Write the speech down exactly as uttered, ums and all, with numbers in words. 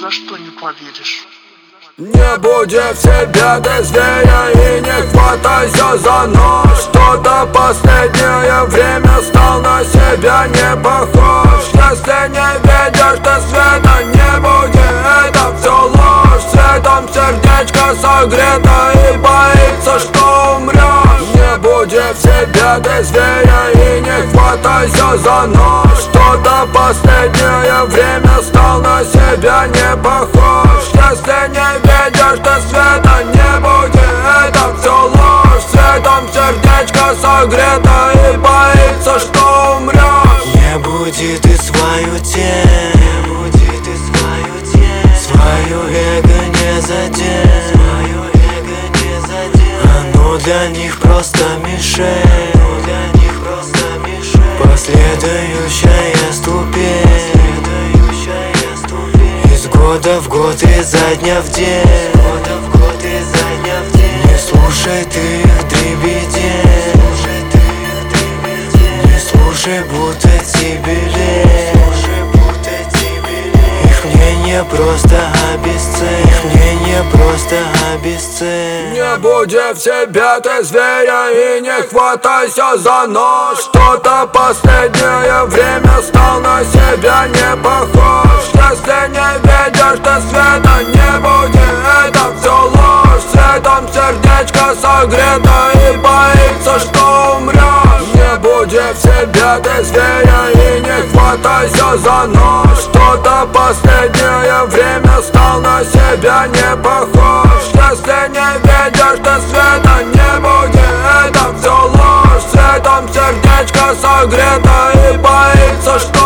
за что не поверишь. Не будь в себе ты зверя и не хватайся за нож. Что-то последнее время стал на себя не похож. Если не видишь ты света, не буди, это все ложь. Светом сердечко согрето и боится, что умрешь. Не будь в себе ты зверя и не хватайся за нож. Что-то последнее время стал на себя не похож. Если не видишь ты света, не буди, это все ложь. Светом сердечко согрето и боится, что умрешь. Не буди ты свою тень, не буди ты свою тень. Свое эго не задень, свое эго не задень. Оно для них просто мишень, оно для них просто мишень. Последующая ступень, последующая ступень. Из года в год, изо дня в день, из года в год, изо дня в день. Не слушай ты их дребедень, не слушай ты их дребедень. Не слушай, будто тебе лень, их мнение просто обесцень, их мнение просто обесцень. Не будь в себе ты зверя и не хватайся за нож. Что-то последнее время стал на себя не похож. Если не видишь ты света, не буди, это все ложь. Светом сердечко согрето и боится, что умрешь. Не будь в себе ты зверя и не хватайся за нож. Что-то последнее время стал на себя не похож. Если не видишь ты света, не буди, это все ложь. Светом сердечко согрето и боится, что